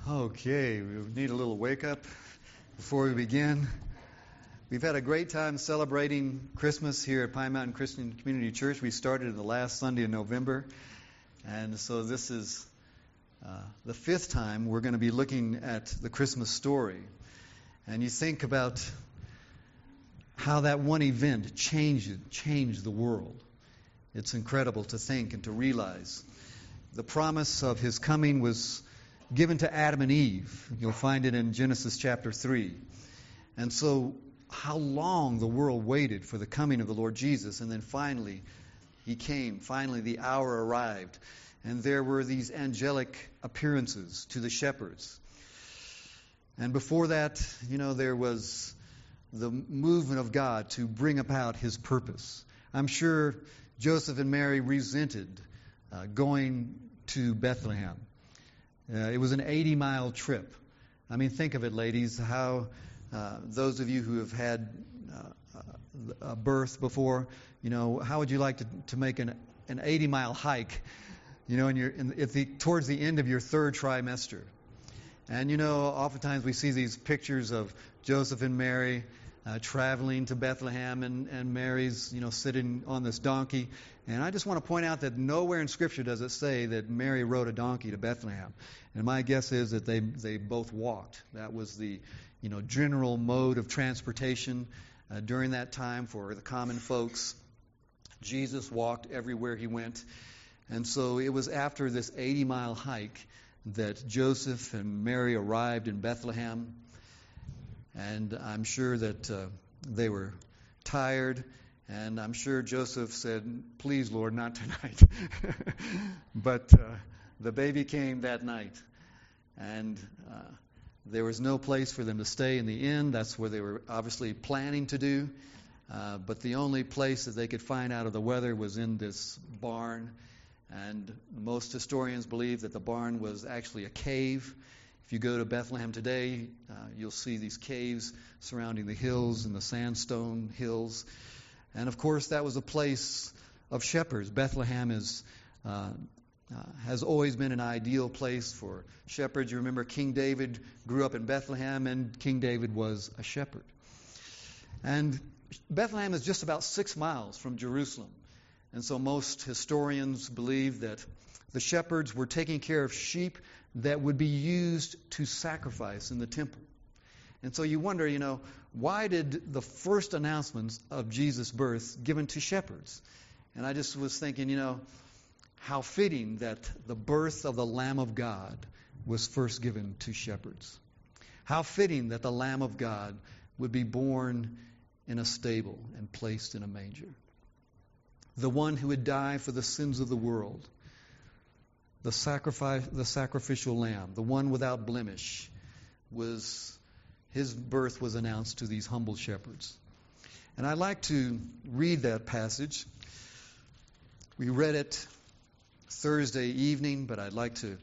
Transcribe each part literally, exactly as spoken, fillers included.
Okay, we need a little wake up before we begin. We've had a great time celebrating Christmas here at Pine Mountain Christian Community Church. We started in the last Sunday in November, and so this is uh, the fifth time we're going to be looking at the Christmas story. And you think about how that one event changed, changed the world. It's incredible to think and to realize. The promise of His coming was given to Adam and Eve. You'll find it in Genesis chapter three. And so how long the world waited for the coming of the Lord Jesus, and then finally He came. Finally the hour arrived. And there were these angelic appearances to the shepherds. And before that, you know, there was the movement of God to bring about His purpose. I'm sure Joseph and Mary resented uh, going to Bethlehem. Uh, it was an eighty-mile trip. I mean, think of it, ladies, how uh, those of you who have had uh, a birth before, you know, how would you like to, to make an an eighty-mile hike, you know, in your, in, at the, towards the end of your third trimester? And, you know, oftentimes we see these pictures of Joseph and Mary uh, traveling to Bethlehem, and, and Mary's, you know, sitting on this donkey. And I just want to point out that nowhere in Scripture does it say that Mary rode a donkey to Bethlehem. And my guess is that they they both walked. That was the, you know, general mode of transportation uh, during that time for the common folks. Jesus walked everywhere He went. And so it was after this eighty-mile hike that Joseph and Mary arrived in Bethlehem. And I'm sure that uh, they were tired. And I'm sure Joseph said, "Please, Lord, not tonight." But uh, the baby came that night. And uh, there was no place for them to stay in the inn. That's where they were obviously planning to do. Uh, but the only place that they could find out of the weather was in this barn. And most historians believe that the barn was actually a cave. If you go to Bethlehem today, uh, you'll see these caves surrounding the hills and the sandstone hills. And of course, that was a place of shepherds. Bethlehem is uh, uh, has always been an ideal place for shepherds. You remember King David grew up in Bethlehem, and King David was a shepherd. And Bethlehem is just about six miles from Jerusalem. And so most historians believe that the shepherds were taking care of sheep that would be used to sacrifice in the temple. And so you wonder, you know, why did the first announcements of Jesus' birth given to shepherds? And I just was thinking, you know, how fitting that the birth of the Lamb of God was first given to shepherds. How fitting that the Lamb of God would be born in a stable and placed in a manger. The one who would die for the sins of the world. The sacrifice, the sacrificial lamb, the one without blemish, was His birth was announced to these humble shepherds. And I'd like to read that passage. We read it Thursday evening, but I'd like to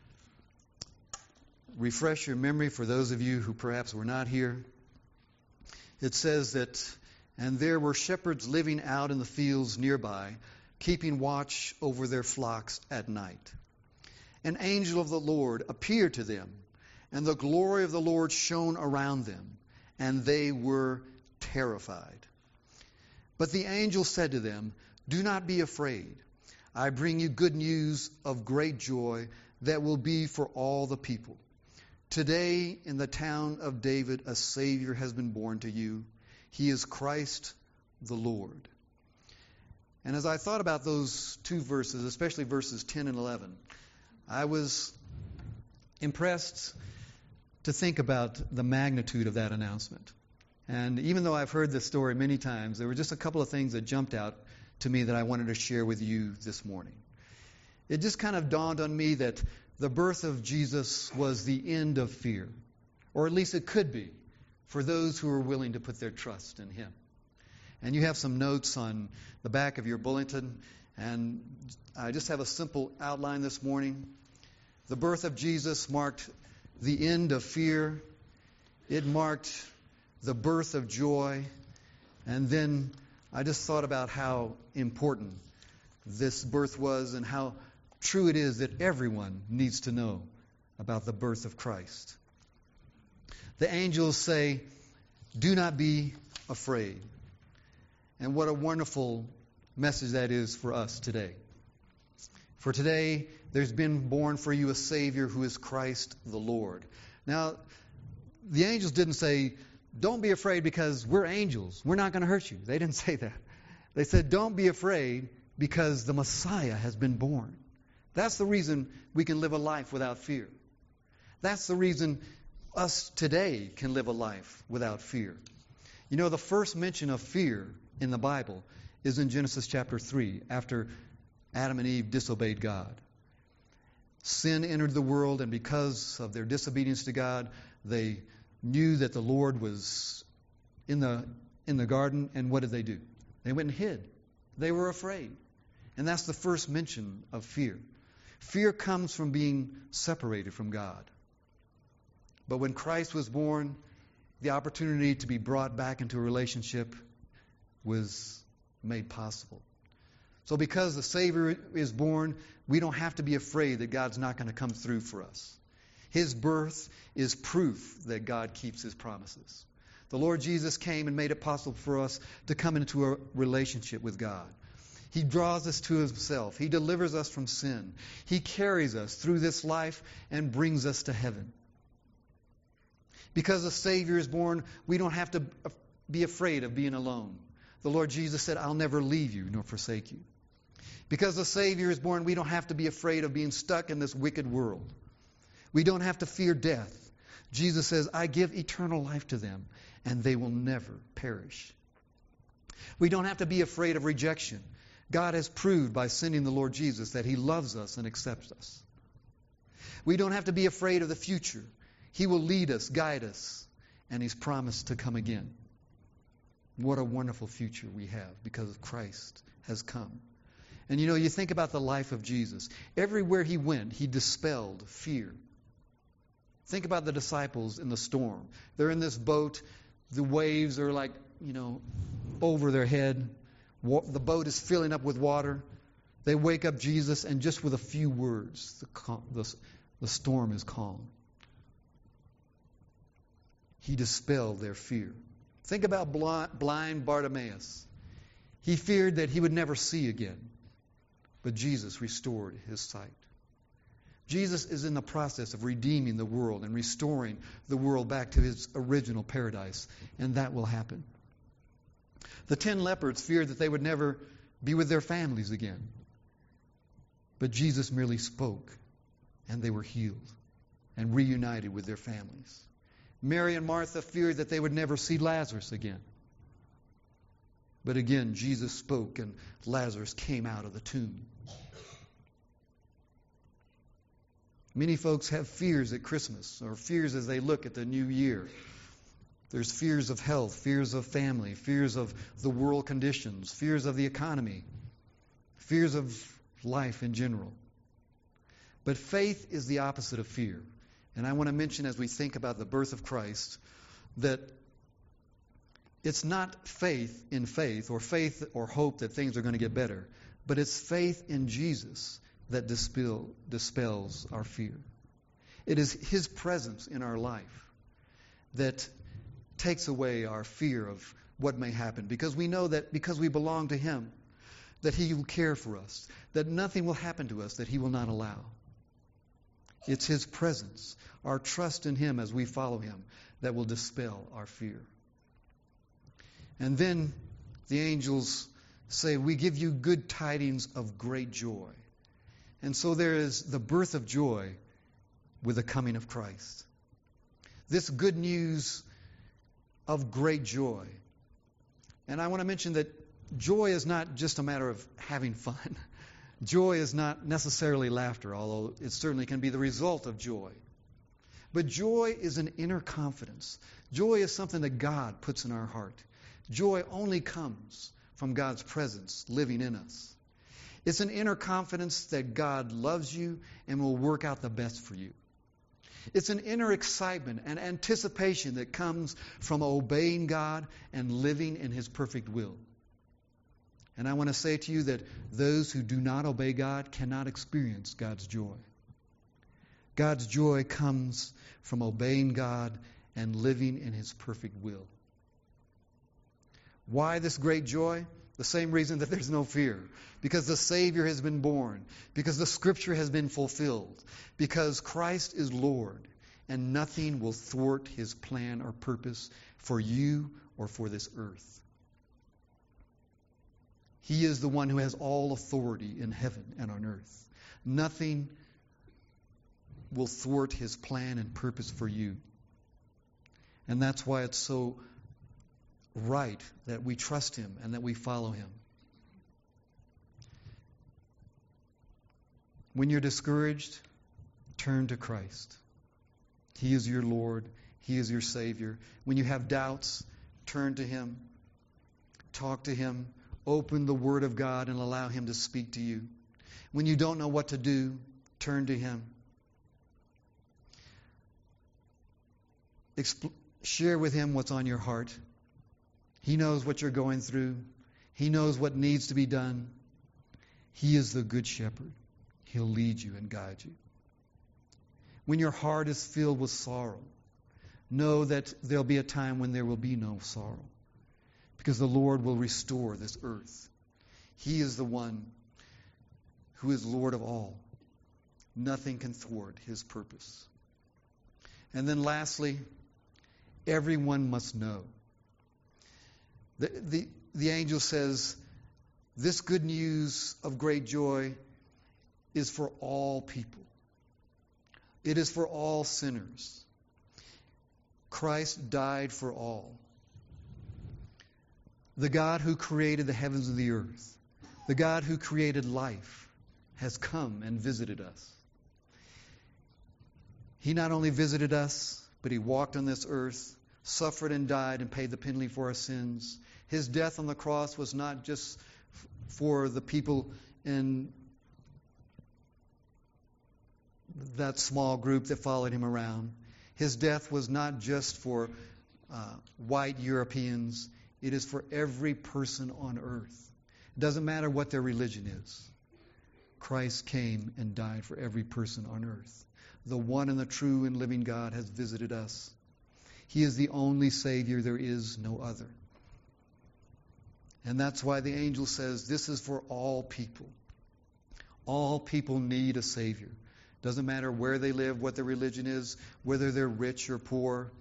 refresh your memory for those of you who perhaps were not here. It says that, "And there were shepherds living out in the fields nearby, keeping watch over their flocks at night. An angel of the Lord appeared to them, and the glory of the Lord shone around them, and they were terrified. But the angel said to them, 'Do not be afraid. I bring you good news of great joy that will be for all the people. Today in the town of David a Savior has been born to you. He is Christ the Lord.'" And as I thought about those two verses, especially verses ten and eleven, I was impressed to think about the magnitude of that announcement. And even though I've heard this story many times, there were just a couple of things that jumped out to me that I wanted to share with you this morning. It just kind of dawned on me that the birth of Jesus was the end of fear, or at least it could be, for those who are willing to put their trust in Him. And you have some notes on the back of your bulletin, and I just have a simple outline this morning. The birth of Jesus marked the end of fear. It marked the birth of joy. And then I just thought about how important this birth was and how true it is that everyone needs to know about the birth of Christ. The angels say, "Do not be afraid." And what a wonderful message that is for us today. For today, there's been born for you a Savior who is Christ the Lord. Now, the angels didn't say, "Don't be afraid because we're angels. We're not going to hurt you." They didn't say that. They said, "Don't be afraid because the Messiah has been born." That's the reason we can live a life without fear. That's the reason us today can live a life without fear. You know, the first mention of fear in the Bible is in Genesis chapter three, after Adam and Eve disobeyed God. Sin entered the world, and because of their disobedience to God, they knew that the Lord was in the in the garden, and what did they do? They went and hid. They were afraid. And that's the first mention of fear. Fear comes from being separated from God. But when Christ was born, the opportunity to be brought back into a relationship was made possible. So because the Savior is born, we don't have to be afraid that God's not going to come through for us. His birth is proof that God keeps His promises. The Lord Jesus came and made it possible for us to come into a relationship with God. He draws us to Himself. He delivers us from sin. He carries us through this life and brings us to heaven. Because the Savior is born, we don't have to be afraid of being alone. The Lord Jesus said, "I'll never leave you nor forsake you." Because the Savior is born, we don't have to be afraid of being stuck in this wicked world. We don't have to fear death. Jesus says, "I give eternal life to them, and they will never perish." We don't have to be afraid of rejection. God has proved by sending the Lord Jesus that He loves us and accepts us. We don't have to be afraid of the future. He will lead us, guide us, and He's promised to come again. What a wonderful future we have because Christ has come. And you know, you think about the life of Jesus. Everywhere He went, He dispelled fear. Think about the disciples in the storm. They're in this boat. The waves are like, you know, over their head. The boat is filling up with water. They wake up Jesus, and just with a few words, the, cal- the, the storm is calm. He dispelled their fear. Think about blind Bartimaeus. He feared that he would never see again, but Jesus restored his sight. Jesus is in the process of redeeming the world and restoring the world back to His original paradise, and that will happen. The ten lepers feared that they would never be with their families again, but Jesus merely spoke, and they were healed and reunited with their families. Mary and Martha feared that they would never see Lazarus again. But again, Jesus spoke and Lazarus came out of the tomb. Many folks have fears at Christmas, or fears as they look at the new year. There's fears of health, fears of family, fears of the world conditions, fears of the economy, fears of life in general. But faith is the opposite of fear. And I want to mention, as we think about the birth of Christ, that it's not faith in faith or faith or hope that things are going to get better, but it's faith in Jesus that dispel, dispels our fear. It is His presence in our life that takes away our fear of what may happen, because we know that because we belong to Him, that He will care for us, that nothing will happen to us that He will not allow. It's His presence, our trust in Him as we follow Him, that will dispel our fear. And then the angels say, "We give you good tidings of great joy." And so there is the birth of joy with the coming of Christ. This good news of great joy. And I want to mention that joy is not just a matter of having fun. Joy is not necessarily laughter, although it certainly can be the result of joy. But joy is an inner confidence. Joy is something that God puts in our heart. Joy only comes from God's presence living in us. It's an inner confidence that God loves you and will work out the best for you. It's an inner excitement and anticipation that comes from obeying God and living in His perfect will. And I want to say to you that those who do not obey God cannot experience God's joy. God's joy comes from obeying God and living in His perfect will. Why this great joy? The same reason that there's no fear. Because the Savior has been born. Because the Scripture has been fulfilled. Because Christ is Lord. And nothing will thwart His plan or purpose for you or for this earth. He is the one who has all authority in heaven and on earth. Nothing will thwart His plan and purpose for you. And that's why it's so right that we trust Him and that we follow Him. When you're discouraged, turn to Christ. He is your Lord. He is your Savior. When you have doubts, turn to Him. Talk to Him. Open the Word of God and allow Him to speak to you. When you don't know what to do, turn to Him. Expl- share with Him what's on your heart. He knows what you're going through. He knows what needs to be done. He is the Good Shepherd. He'll lead you and guide you. When your heart is filled with sorrow, know that there'll be a time when there will be no sorrow, because the Lord will restore this earth. He is the one who is Lord of all. Nothing can thwart His purpose. And then lastly, everyone must know. The, the, the angel says, this good news of great joy is for all people. It is for all sinners. Christ died for all. The God who created the heavens and the earth, the God who created life, has come and visited us. He not only visited us, but He walked on this earth, suffered and died and paid the penalty for our sins. His death on the cross was not just for the people in that small group that followed Him around. His death was not just for uh, white Europeans. It is for every person on earth. It doesn't matter what their religion is. Christ came and died for every person on earth. The one and the true and living God has visited us. He is the only Savior. There is no other. And that's why the angel says this is for all people. All people need a Savior. Doesn't matter where they live, what their religion is, whether they're rich or poor.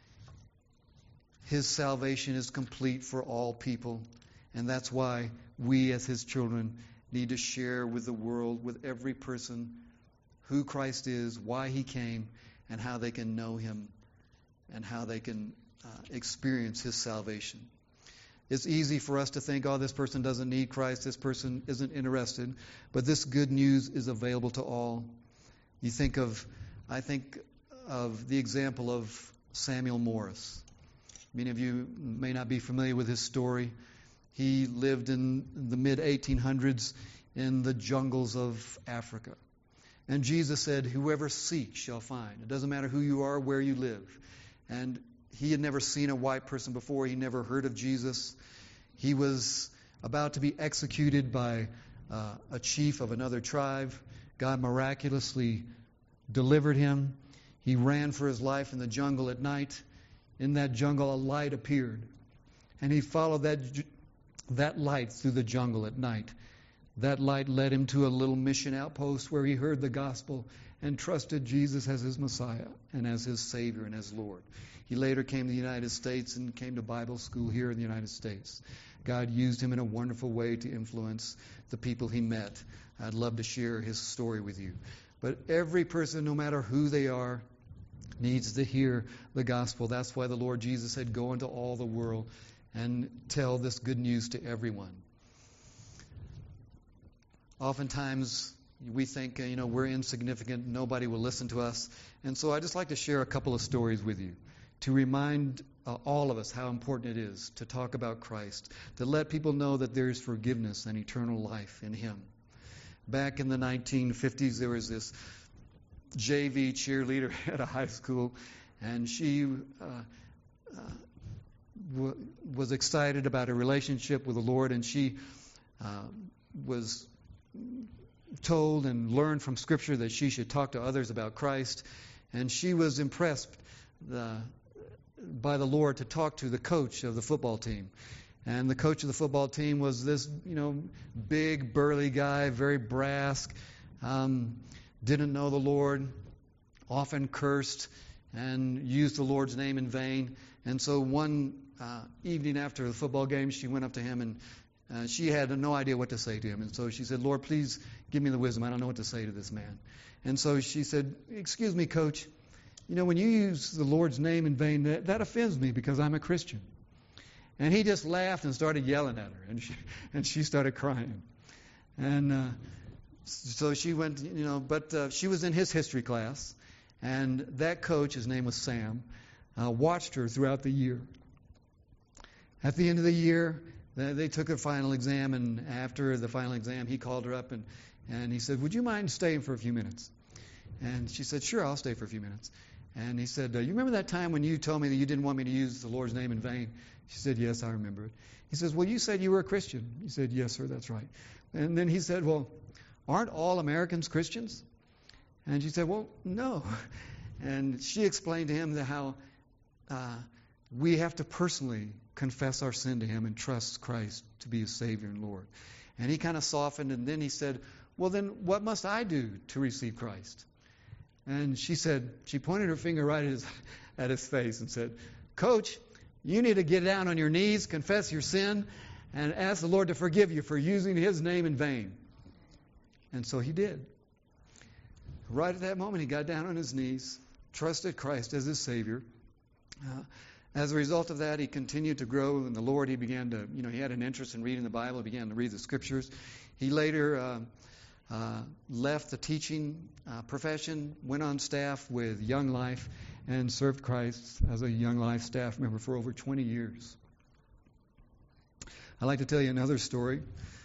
His salvation is complete for all people. And that's why we as His children need to share with the world, with every person, who Christ is, why He came, and how they can know Him, and how they can uh, experience His salvation. It's easy for us to think, oh, this person doesn't need Christ, this person isn't interested, but this good news is available to all. You think of, I think of the example of Samuel Morris. Many of you may not be familiar with his story. He lived in the mid eighteen hundreds in the jungles of Africa. And Jesus said, whoever seeks shall find. It doesn't matter who you are, where you live. And he had never seen a white person before. He never heard of Jesus. He was about to be executed by uh, a chief of another tribe. God miraculously delivered him. He ran for his life in the jungle at night. In that jungle, a light appeared. And he followed that, that light through the jungle at night. That light led him to a little mission outpost where he heard the gospel and trusted Jesus as his Messiah and as his Savior and as Lord. He later came to the United States and came to Bible school here in the United States. God used him in a wonderful way to influence the people he met. I'd love to share his story with you. But every person, no matter who they are, needs to hear the gospel. That's why the Lord Jesus said, go into all the world and tell this good news to everyone. Oftentimes, we think, you know, we're insignificant, nobody will listen to us. And so I'd just like to share a couple of stories with you to remind uh, all of us how important it is to talk about Christ, to let people know that there is forgiveness and eternal life in Him. Back in the nineteen fifties, there was this J V cheerleader at a high school, and she uh, uh, w- was excited about a relationship with the Lord, and she uh, was told and learned from Scripture that she should talk to others about Christ. And she was impressed uh, by the Lord to talk to the coach of the football team. And the coach of the football team was this, you know, big, burly guy, very brass, um, didn't know the Lord, often cursed, and used the Lord's name in vain. And so one uh, evening after the football game, she went up to him, and uh, she had no idea what to say to him. And so she said, Lord, please give me the wisdom. I don't know what to say to this man. And so she said, excuse me, Coach, you know, when you use the Lord's name in vain, that, that offends me because I'm a Christian. And he just laughed and started yelling at her, and she, and she started crying. And uh, so she went, you know, but uh, she was in his history class, and that coach, his name was Sam, uh, watched her throughout the year. At the end of the year, they, they took a final exam, and after the final exam, he called her up, and, and he said, would you mind staying for a few minutes? And she said, sure, I'll stay for a few minutes. And he said, uh, you remember that time when you told me that you didn't want me to use the Lord's name in vain? She said, yes, I remember it. He says, well, you said you were a Christian. He said, yes, sir, that's right. And then he said, well, aren't all Americans Christians? And she said, well, no. And she explained to him that how uh, we have to personally confess our sin to him and trust Christ to be his Savior and Lord. And he kind of softened, and then he said, well, then what must I do to receive Christ? And she said, she pointed her finger right at his, at his face and said, Coach, you need to get down on your knees, confess your sin, and ask the Lord to forgive you for using his name in vain. And so he did. Right at that moment, he got down on his knees, trusted Christ as his Savior. Uh, as a result of that, he continued to grow in the Lord. He began to, you know, he had an interest in reading the Bible. He began to read the Scriptures. He later uh, uh, left the teaching uh, profession, went on staff with Young Life, and served Christ as a Young Life staff member for over twenty years. I'd like to tell you another story.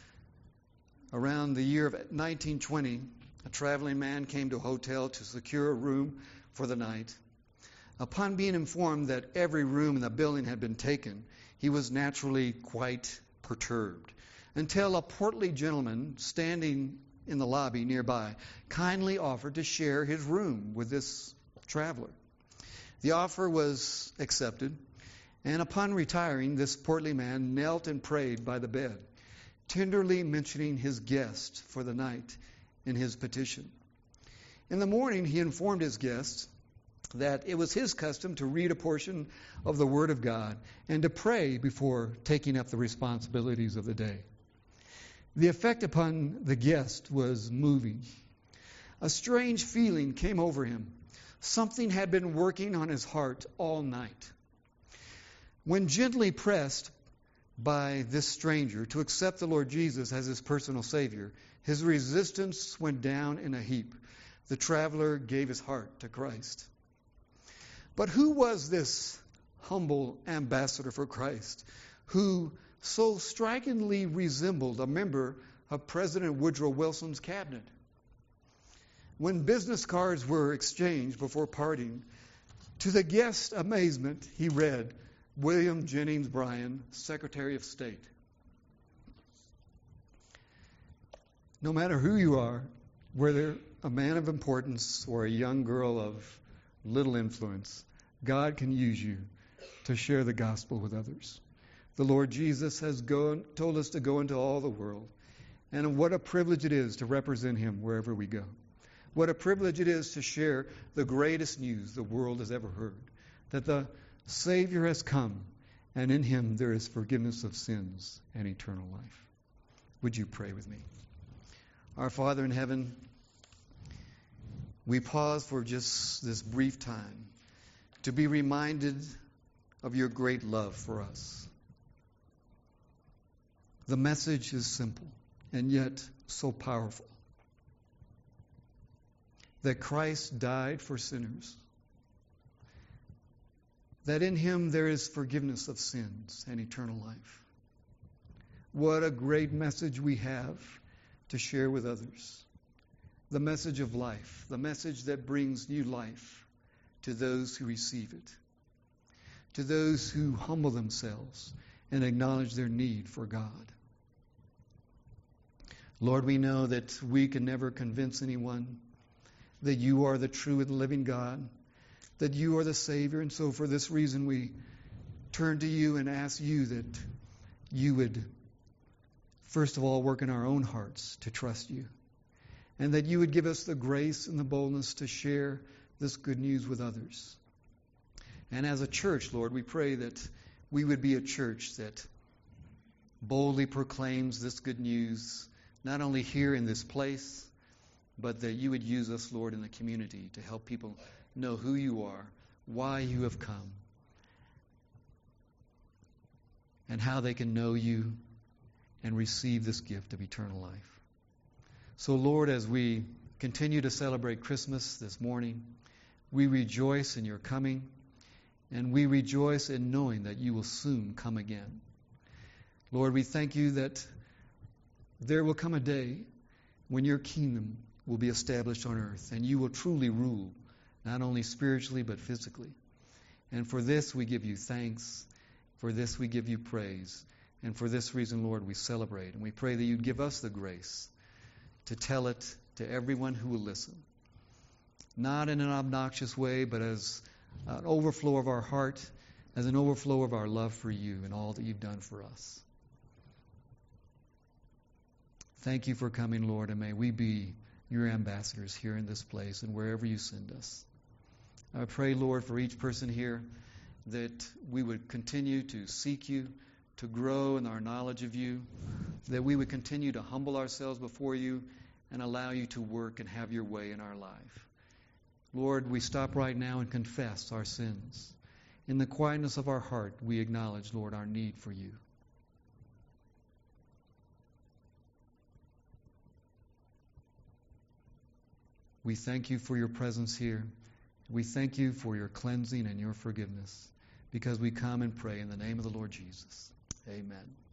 Around the year of nineteen twenty, a traveling man came to a hotel to secure a room for the night. Upon being informed that every room in the building had been taken, he was naturally quite perturbed, until a portly gentleman standing in the lobby nearby kindly offered to share his room with this traveler. The offer was accepted, and upon retiring, this portly man knelt and prayed by the bed, tenderly mentioning his guest for the night in his petition. In the morning, he informed his guests that it was his custom to read a portion of the Word of God and to pray before taking up the responsibilities of the day. The effect upon the guest was moving. A strange feeling came over him. Something had been working on his heart all night. When gently pressed by this stranger to accept the Lord Jesus as his personal Savior, his resistance went down in a heap. The traveler gave his heart to Christ. But who was this humble ambassador for Christ who so strikingly resembled a member of President Woodrow Wilson's cabinet? When business cards were exchanged before parting, to the guest's amazement, he read, William Jennings Bryan, Secretary of State. No matter who you are, whether a man of importance or a young girl of little influence, God can use you to share the gospel with others. The Lord Jesus has gone, told us to go into all the world. And what a privilege it is to represent him wherever we go. What a privilege it is to share the greatest news the world has ever heard, that the Savior has come, and in him there is forgiveness of sins and eternal life. Would you pray with me? Our Father in heaven, we pause for just this brief time to be reminded of your great love for us. The message is simple and yet so powerful. That Christ died for sinners. That in him there is forgiveness of sins and eternal life. What a great message we have to share with others. The message of life, the message that brings new life to those who receive it, to those who humble themselves and acknowledge their need for God. Lord, we know that we can never convince anyone that you are the true and living God, that you are the Savior. And so for this reason, we turn to you and ask you that you would, first of all, work in our own hearts to trust you, and that you would give us the grace and the boldness to share this good news with others. And as a church, Lord, we pray that we would be a church that boldly proclaims this good news, not only here in this place, but that you would use us, Lord, in the community to help people know who you are, why you have come, and how they can know you and receive this gift of eternal life. So, Lord, as we continue to celebrate Christmas this morning, we rejoice in your coming, and we rejoice in knowing that you will soon come again. Lord, we thank you that there will come a day when your kingdom will be established on earth, and you will truly rule, not only spiritually but physically. And for this we give you thanks. For this we give you praise. And for this reason, Lord, we celebrate. And we pray that you'd give us the grace to tell it to everyone who will listen. Not in an obnoxious way, but as an overflow of our heart, as an overflow of our love for you and all that you've done for us. Thank you for coming, Lord, and may we be your ambassadors here in this place and wherever you send us. I pray, Lord, for each person here that we would continue to seek you, to grow in our knowledge of you, that we would continue to humble ourselves before you and allow you to work and have your way in our life. Lord, we stop right now and confess our sins. In the quietness of our heart, we acknowledge, Lord, our need for you. We thank you for your presence here. We thank you for your cleansing and your forgiveness, because we come and pray in the name of the Lord Jesus. Amen.